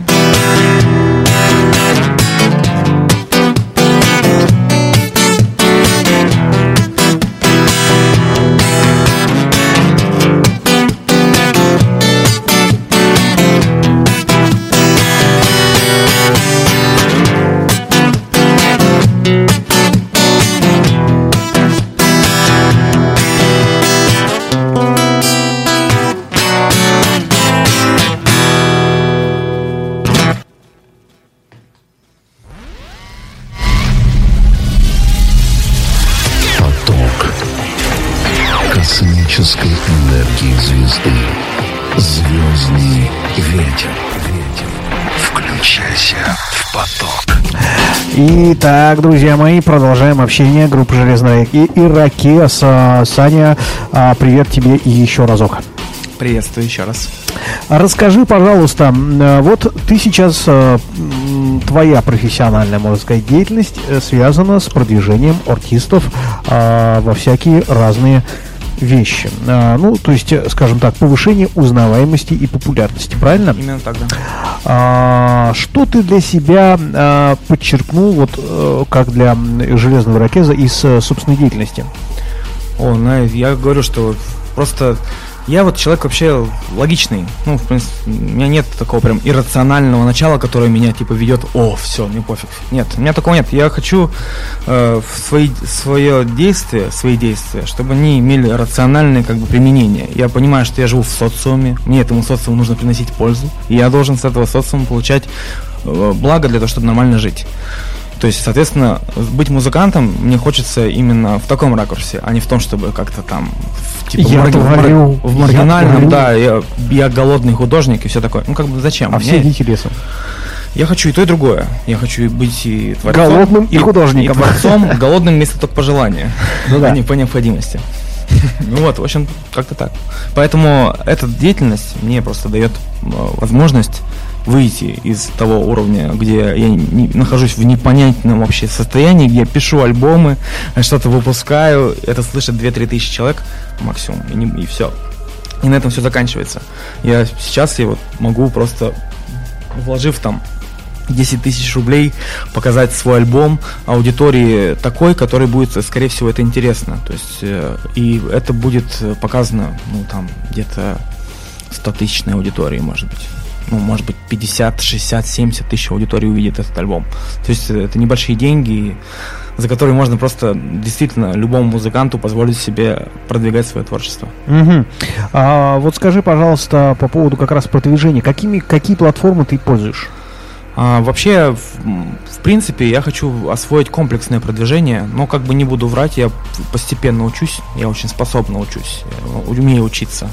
Космической энергии звезды. Звездный ветер. Включайся в поток. Итак, друзья мои, продолжаем общение. Группа «Железная» и «Ирокез». Саня, привет тебе и еще разок. Приветствую еще раз. Расскажи, пожалуйста, вот ты сейчас, твоя профессиональная, можно сказать, деятельность связана с продвижением артистов во всякие разные вещи. Ну, то есть, скажем так, повышение узнаваемости и популярности, правильно? Именно так, да. Что ты для себя подчеркнул, вот как для «Железного Ирокеза» из собственной деятельности? Я говорю, что просто я вот человек вообще логичный. Ну, в принципе, у меня нет такого прям иррационального начала, которое меня типа ведет, все, мне пофиг. Нет, у меня такого нет. Я хочу свои действия, чтобы они имели рациональное как бы применение. Я понимаю, что я живу в социуме, мне этому социуму нужно приносить пользу, и я должен с этого социума получать благо для того, чтобы нормально жить. То есть, соответственно, быть музыкантом мне хочется именно в таком ракурсе, а не в том, чтобы как-то там типа в маргинальном, да, я голодный художник и все такое. Ну, как бы зачем? А все дети лесом. Я хочу и то, и другое. Я хочу быть и творцом, голодным, и художником. И творцом, голодным вместо только по желанию, а не по необходимости. Ну вот, в общем, как-то так. Поэтому эта деятельность мне просто дает возможность выйти из того уровня, где я нахожусь в непонятном вообще состоянии, где я пишу альбомы, что-то выпускаю, это слышит 2-3 тысячи человек максимум, и все. И на этом все заканчивается. Сейчас я вот могу просто, вложив там 10 тысяч рублей, показать свой альбом аудитории такой, которой будет, скорее всего, это интересно. То есть, и это будет показано, ну, там, где-то 100-тысячной аудитории, может быть. Ну, может быть, 50, 60, 70 тысяч аудиторий увидит этот альбом. То есть это небольшие деньги, за которые можно просто действительно любому музыканту позволить себе продвигать свое творчество. Угу. Вот скажи, пожалуйста, по поводу как раз продвижения. Какие платформы ты пользуешь? Вообще, в принципе, я хочу освоить комплексное продвижение, но как бы не буду врать, я постепенно учусь, я очень способно учусь, умею учиться.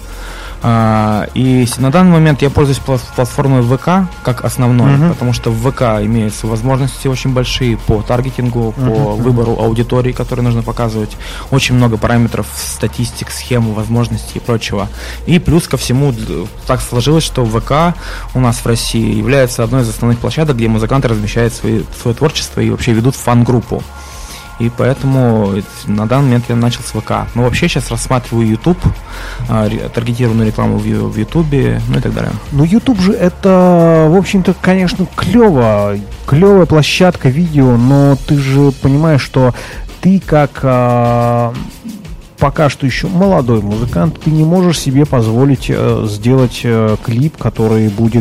И на данный момент я пользуюсь платформой ВК как основной, потому что в ВК имеются возможности очень большие по таргетингу, по выбору аудитории, которую нужно показывать. Очень много параметров, статистик, схем, возможностей и прочего. И плюс ко всему так сложилось, что ВК у нас в России является одной из основных площадок, где музыканты размещают свое творчество и вообще ведут фан-группу. И поэтому на данный момент я начал с ВК. Но вообще сейчас рассматриваю YouTube, таргетированную рекламу в YouTube, ну и так далее. Ну, YouTube же это, в общем-то, конечно, клевая площадка видео, но ты же понимаешь, что ты как пока что еще молодой музыкант, ты не можешь себе позволить сделать клип, который будет,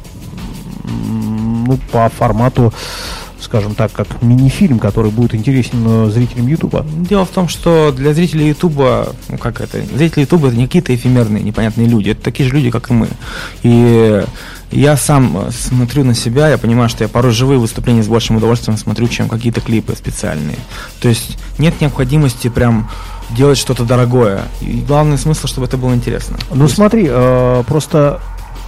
ну, по формату, скажем так, как мини-фильм, который будет интересен зрителям Ютуба. Дело в том, что для зрителей Ютуба, зрители Ютуба это не какие-то эфемерные, непонятные люди, это такие же люди, как и мы. И я сам смотрю на себя, я понимаю, что я порой живые выступления с большим удовольствием смотрю, чем какие-то клипы специальные. То есть нет необходимости прям делать что-то дорогое. И главный смысл, чтобы это было интересно. Ну смотри, просто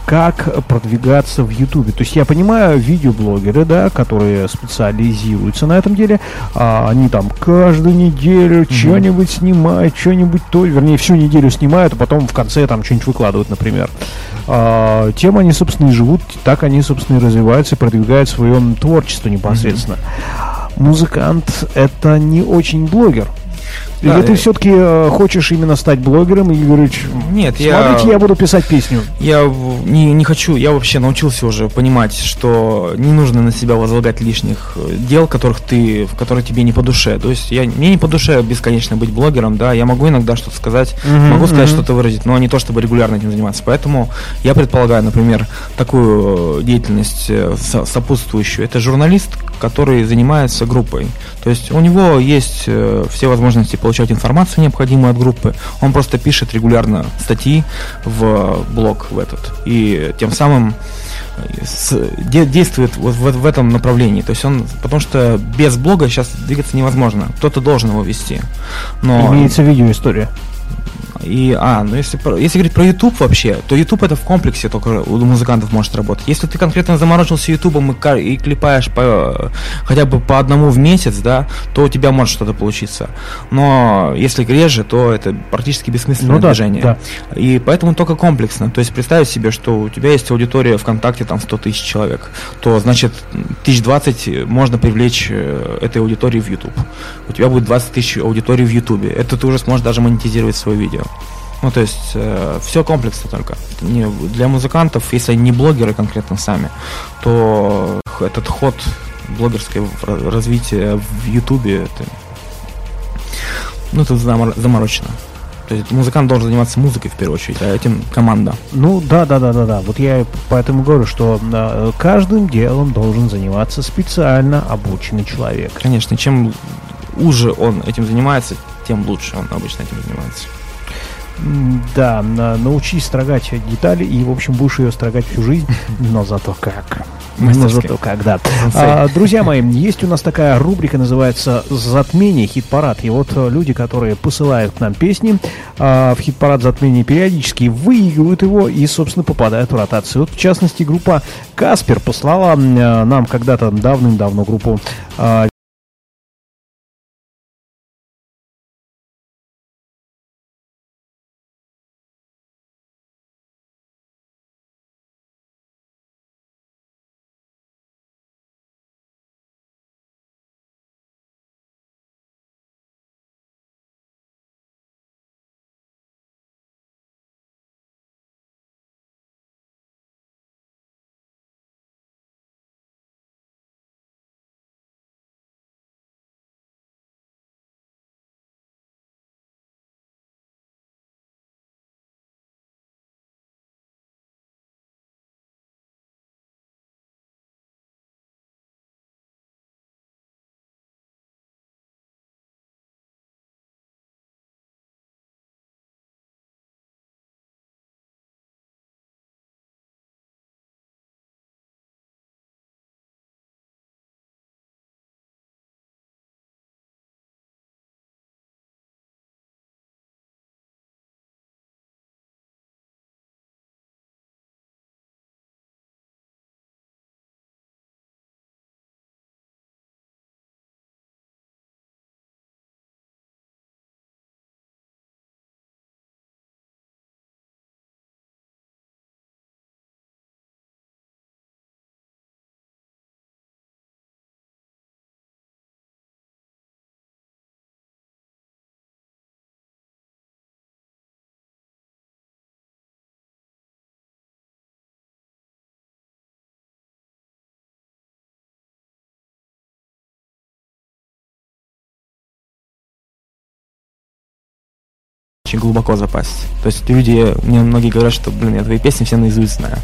как продвигаться в Ютубе. То есть я понимаю, видеоблогеры, да, которые специализируются на этом деле, они там каждую неделю что-нибудь снимают, что-нибудь вернее, всю неделю снимают, а потом в конце там что-нибудь выкладывают, например. Тем они, собственно, и живут, так они, собственно, и развиваются и продвигают свое творчество непосредственно. Музыкант — это не очень блогер. Или ты все-таки хочешь именно стать блогером и говоришь, нет, смотрите, я буду писать песню? Я не хочу, я вообще научился уже понимать, что не нужно на себя возлагать лишних дел, в которые тебе не по душе. То есть мне не по душе бесконечно быть блогером, да, я могу иногда что-то сказать, могу сказать что-то выразить, но не то, чтобы регулярно этим заниматься. Поэтому я предполагаю, например, такую деятельность сопутствующую. Это журналист, который занимается группой. То есть у него есть все возможности получать информацию необходимую от группы. Он просто пишет регулярно статьи в блог в этот. И тем самым действует в этом направлении. То есть потому что без блога сейчас двигаться невозможно. Кто-то должен его вести. Но имеется видеоистория. Если говорить про YouTube вообще, то YouTube это в комплексе только у музыкантов может работать. Если ты конкретно заморочился ютубом и клепаешь хотя бы по одному в месяц, да, то у тебя может что-то получиться. Но если реже, то это практически бессмысленное движение. Да. И поэтому только комплексно. То есть представь себе, что у тебя есть аудитория ВКонтакте там 100 тысяч человек, то значит 1020 можно привлечь этой аудитории в YouTube. У тебя будет 20 тысяч аудиторий в YouTube. Это ты уже сможешь даже монетизировать свое видео. Ну, то есть, все комплексно только. Для музыкантов, если они не блогеры конкретно сами, то этот ход блогерского развития в Ютубе, это заморочено. То есть музыкант должен заниматься музыкой в первую очередь, а этим команда. Да. Вот я поэтому говорю, что каждым делом должен заниматься специально обученный человек. Конечно, чем уже он этим занимается, тем лучше он обычно этим занимается. Да, научись строгать детали, и, в общем, будешь ее строгать всю жизнь, но зато как. Да. Друзья мои, есть у нас такая рубрика, называется «Затмение. Хит-парад». И вот люди, которые посылают к нам песни в хит-парад «Затмение», периодически выигрывают его и, собственно, попадают в ротацию. Вот, в частности, группа «Каспер» послала нам когда-то давным-давно группу глубоко запасть. То есть мне многие говорят, что, я твои песни все наизусть знаю.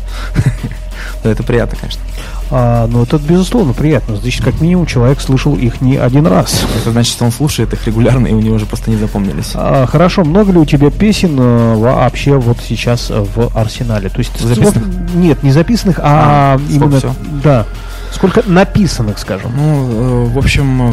Это приятно, конечно. Это, безусловно, приятно. Значит, как минимум, человек слышал их не один раз. Это значит, что он слушает их регулярно, и у него уже просто не запомнились. Хорошо. Много ли у тебя песен вообще вот сейчас в арсенале? То есть записанных? Нет, не записанных, именно... Все? Да. Сколько написанных, скажем? В общем...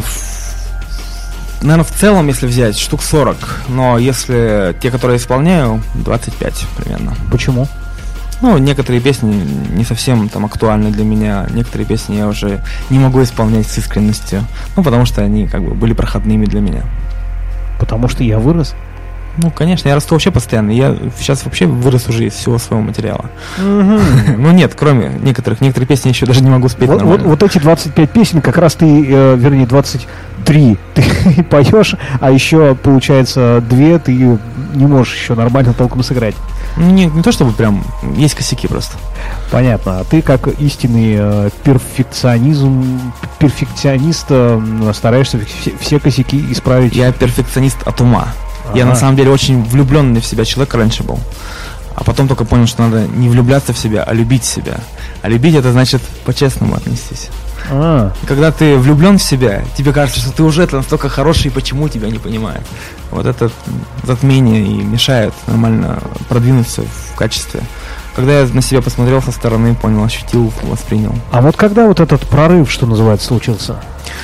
Наверное, в целом, если взять, штук 40. Но если те, которые я исполняю, 25 примерно. Почему? Ну, некоторые песни не совсем там актуальны для меня, некоторые песни я уже не могу исполнять с искренностью, ну, потому что они как бы были проходными для меня. Потому что я вырос? Ну, конечно, я расту вообще постоянно, я сейчас вообще вырос уже из всего своего материала. Ну, нет, кроме некоторые песни еще даже не могу спеть нормально. Вот эти 25 песен, как раз ты, вернее, 23 ты поешь, а еще, получается, 2 ты не можешь еще нормально толком сыграть. Не то чтобы прям, есть косяки просто. Понятно. А ты как истинный перфекционист стараешься все косяки исправить? Я перфекционист от ума. Я на самом деле очень влюбленный в себя человек раньше был. А потом только понял, что надо не влюбляться в себя, а любить себя. А любить — это значит по-честному отнестись. Когда ты влюблен в себя, тебе кажется, что ты уже настолько хороший, и почему тебя не понимают. Вот это затмение и мешает нормально продвинуться в качестве. Когда я на себя посмотрел со стороны, понял, ощутил, воспринял. А вот когда вот этот прорыв, что называется, случился?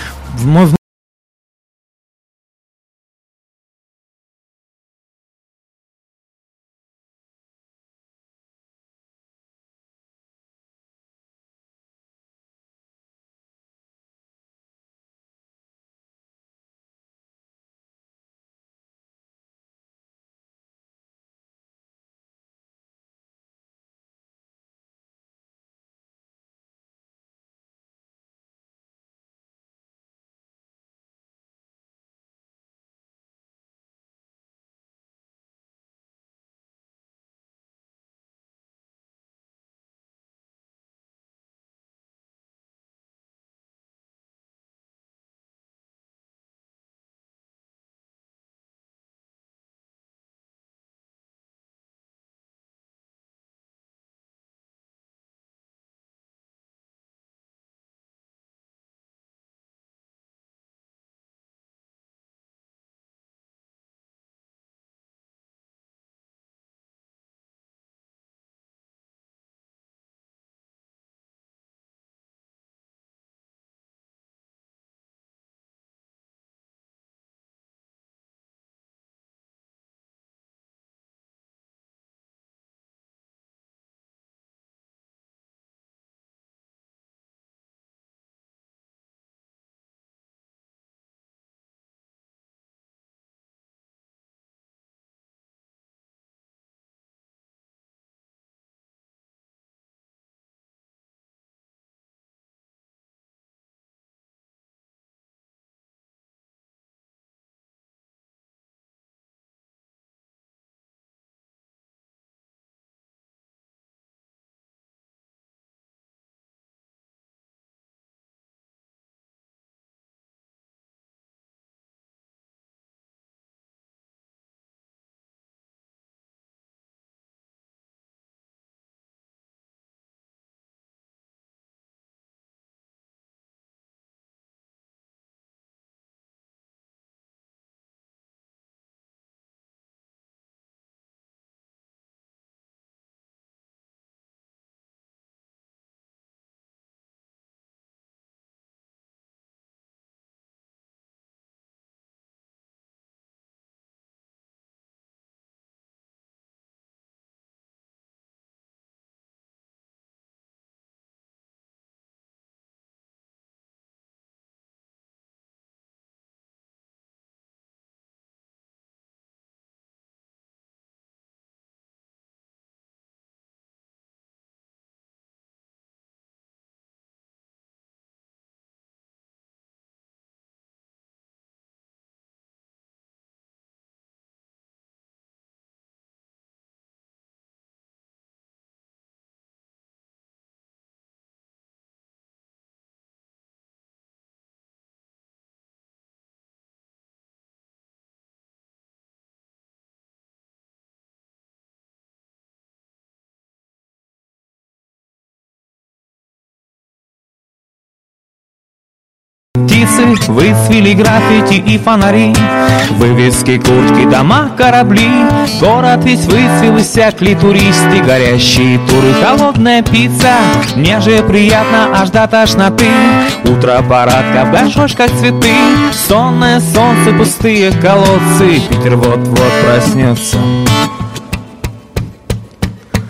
Птицы выцвели граффити и фонари, вывески, куртки, дома, корабли. Город весь выцвел, иссякли туристы, горящие туры, холодная пицца. Мне же приятно аж до тошноты. Утро парадка в горшочках цветы, сонное солнце, пустые колодцы. Питер вот-вот проснется.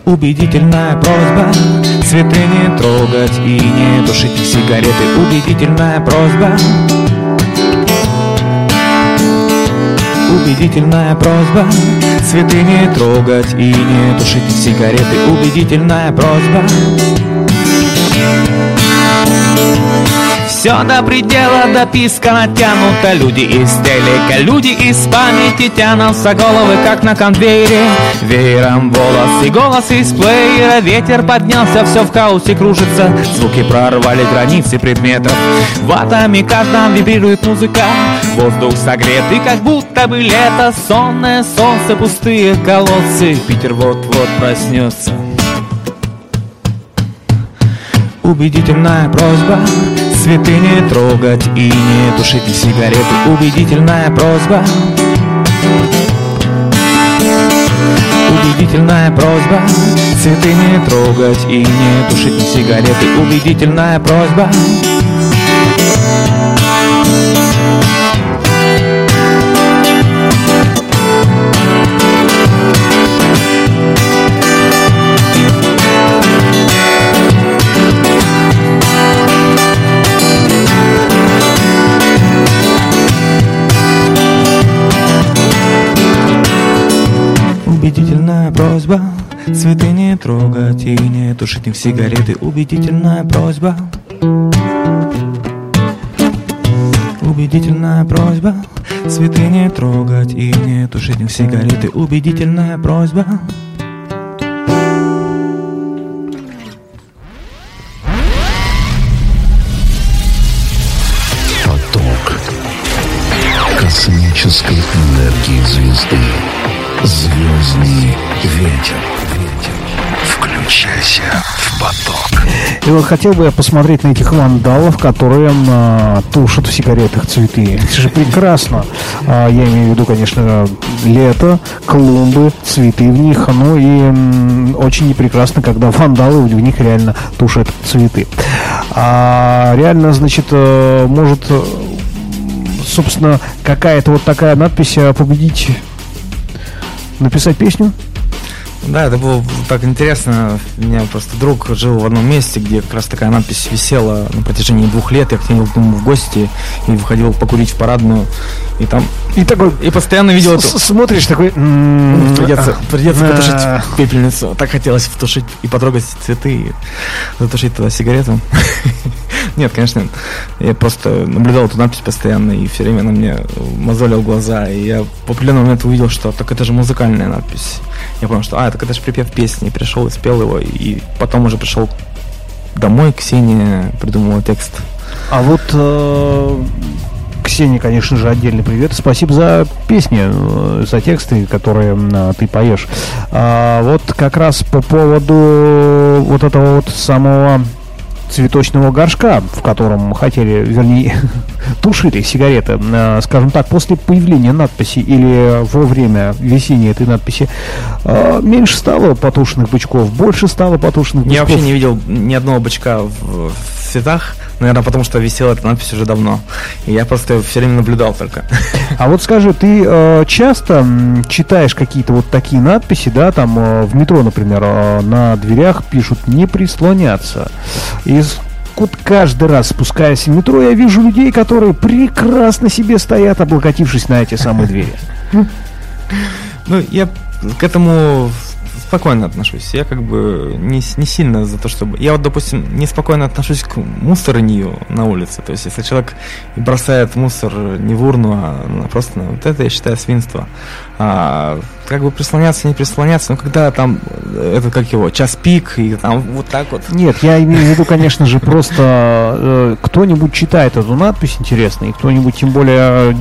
Убедительная просьба цветы не трогать и не тушить их сигареты. Убедительная просьба. Убедительная просьба цветы не трогать и не тушить их сигареты. Убедительная просьба. Все до предела, до писка натянуто. Люди из телека, люди из памяти тянутся головы, как на конвейере. Веером волос и голос из плеера. Ветер поднялся, все в хаосе кружится. Звуки прорвали границы предметов. В атоме каждом вибрирует музыка. Воздух согретый, как будто бы лето. Сонное солнце, пустые колодцы. Питер вот-вот проснется. Убедительная просьба цветы не трогать и не тушить их сигареты. Убедительная просьба. Убедительная просьба цветы не трогать и не тушить их сигареты. Убедительная просьба. Убедительная просьба цветы не трогать и не тушить их сигареты. Убедительная просьба. Убедительная просьба цветы не трогать и не тушить их сигареты. Убедительная просьба. Поток космической энергии звезды. Звездный ветер. Включайся в поток. И вот хотел бы я посмотреть на этих вандалов, которые тушат в сигаретах цветы. Это же прекрасно. Я имею в виду, конечно, лето, клумбы, цветы в них. Ну и очень непрекрасно, когда вандалы в них реально тушат цветы. Реально, значит, может, собственно, какая-то вот такая надпись победить, написать песню? Да, это было так интересно. У меня просто друг жил в одном месте, где как раз такая надпись висела на протяжении 2 лет. Я к нему в гости и выходил покурить в парадную. И там и постоянно видел эту... Смотришь такой... Придется потушить пепельницу. Так хотелось потушить и потрогать цветы, и затушить туда сигарету. Нет, конечно, я просто наблюдал эту надпись постоянно, и все время она мне мозолил глаза. И я в определенный момент увидел, что так это же музыкальная надпись. Я понял, что так это же припев песни. Пришел и спел его, и потом уже пришел домой, Ксения придумала текст. А вот Ксении, конечно же, отдельный привет. Спасибо за песни, за тексты, которые ты поешь. Вот как раз по поводу вот этого вот самого цветочного горшка, в котором хотели, вернее, тушили сигареты, скажем так, после появления надписи или во время висения этой надписи, меньше стало потушенных бычков, больше стало потушенных бычков. Я вообще не видел ни одного бычка в цветах, наверное, потому что висела эта надпись уже давно. И я просто все время наблюдал только. А вот скажи, ты часто читаешь какие-то вот такие надписи, да, там в метро, например, на дверях пишут «не прислоняться». И вот каждый раз, спускаясь в метро, я вижу людей, которые прекрасно себе стоят, облокотившись на эти самые двери. Ну, я к этому спокойно отношусь. Я как бы не сильно за то, чтобы... Я вот, допустим, неспокойно отношусь к мусорнию на улице. То есть, если человек бросает мусор не в урну, а просто... Вот это, я считаю, свинство. Как бы прислоняться, не прислоняться, но когда там, это как его, час пик, и там вот так вот... Нет, я имею в виду, конечно же, просто кто-нибудь читает эту надпись, интересно, и кто-нибудь, тем более...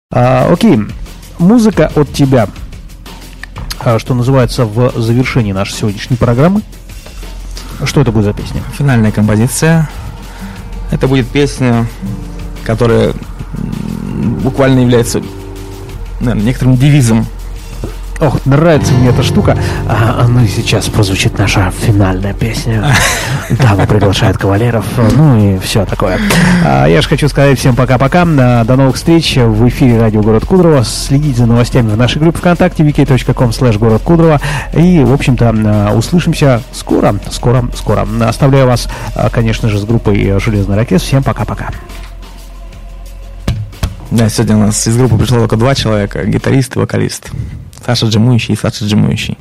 Окей, музыка от тебя, что называется, в завершении нашей сегодняшней программы. Что это будет за песня? Финальная композиция. Это будет песня, которая буквально является, наверное, некоторым девизом. Ох, нравится мне эта штука. Ну и сейчас прозвучит наша финальная песня. Дама приглашает кавалеров. Ну и все такое. Я же хочу сказать всем пока-пока. До новых встреч в эфире радио «Город Кудрово». Следите за новостями в нашей группе ВКонтакте vk.com/город Кудрово. И, в общем-то, услышимся скоро. Оставляю вас, конечно же, с группой «Железный ракет». Всем пока-пока. Да, сегодня у нас из группы пришло только 2 человека, гитарист и вокалист. Саша джемующий и Саша джемующий.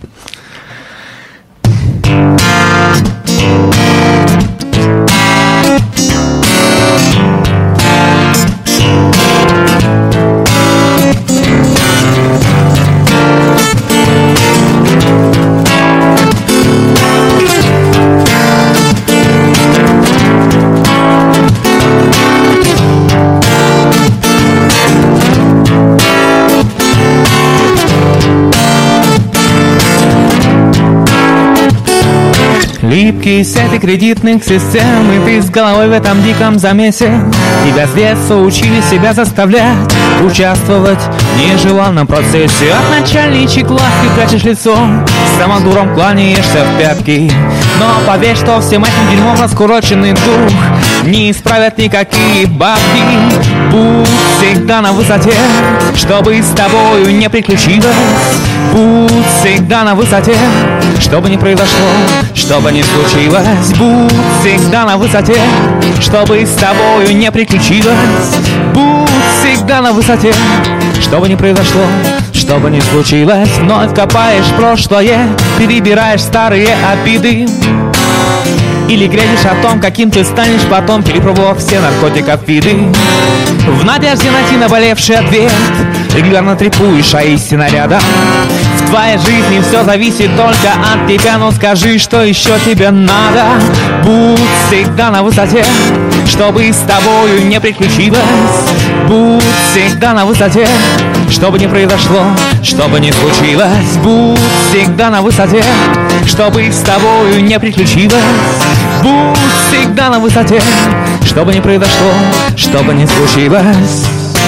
Липкие сети кредитных систем, и ты с головой в этом диком замесе. Тебя с детства учили себя заставлять участвовать в нежеланном процессе. От начальничек лавки прячешь лицо, самодуром кланяешься в пятки. Но поверь, что всем этим дерьмом раскуроченный дух не исправят никакие бабки. Будь всегда на высоте, чтобы с тобою не приключилось. Будь всегда на высоте, чтобы не произошло, чтобы не случилось. Будь всегда на высоте, чтобы с тобою не приключилось. Будь всегда на высоте, чтобы не произошло, чтобы не случилось. Вновь копаешь прошлое, перебираешь старые обиды. Или грезишь о том, каким ты станешь потом, перепробовав все наркотиков виды. В надежде найти наболевший ответ, регулярно трепуешь, а истина рядом. В твоей жизни все зависит только от тебя, но скажи, что еще тебе надо. Будь всегда на высоте, чтобы с тобою не приключилось. Будь всегда на высоте, чтобы не произошло, чтобы не случилось. Будь всегда на высоте, чтобы с тобою не приключилось. Будь всегда на высоте, чтобы не произошло, чтобы не случилось.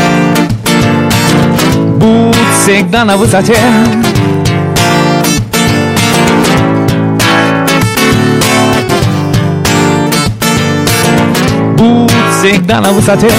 Будь всегда на высоте. Будь всегда на высоте.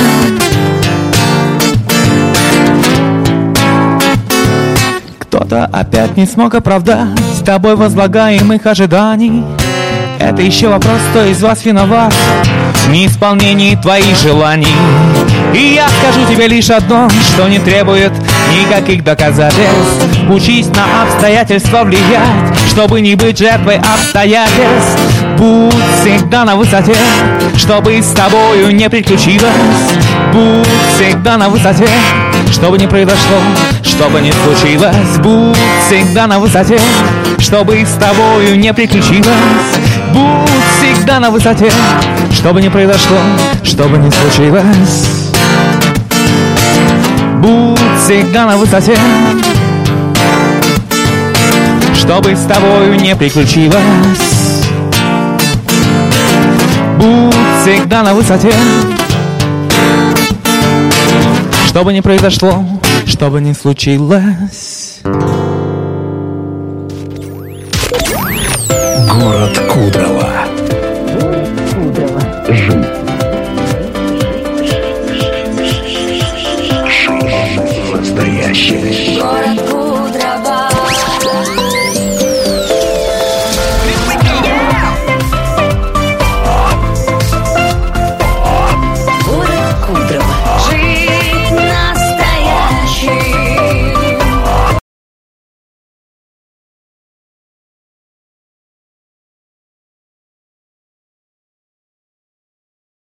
Кто-то опять не смог оправдать с тобой возлагаемых ожиданий. Это еще вопрос, кто из вас виноват в неисполнении твоих желаний. И я скажу тебе лишь одно, что не требует никаких доказательств. Учись на обстоятельства влиять, чтобы не быть жертвой обстоятельств. Будь всегда на высоте, чтобы с тобою не приключилось. Будь всегда на высоте, чтобы не произошло, чтобы не случилось. Будь всегда на высоте, чтобы с тобою не приключилось. Будь всегда на высоте, чтобы не произошло, чтобы не случилось. Будь всегда на высоте, чтобы с тобою не приключилось. Будь всегда на высоте, чтобы не произошло, чтобы не случилось. Город Кудрово. Жизнь настоящая.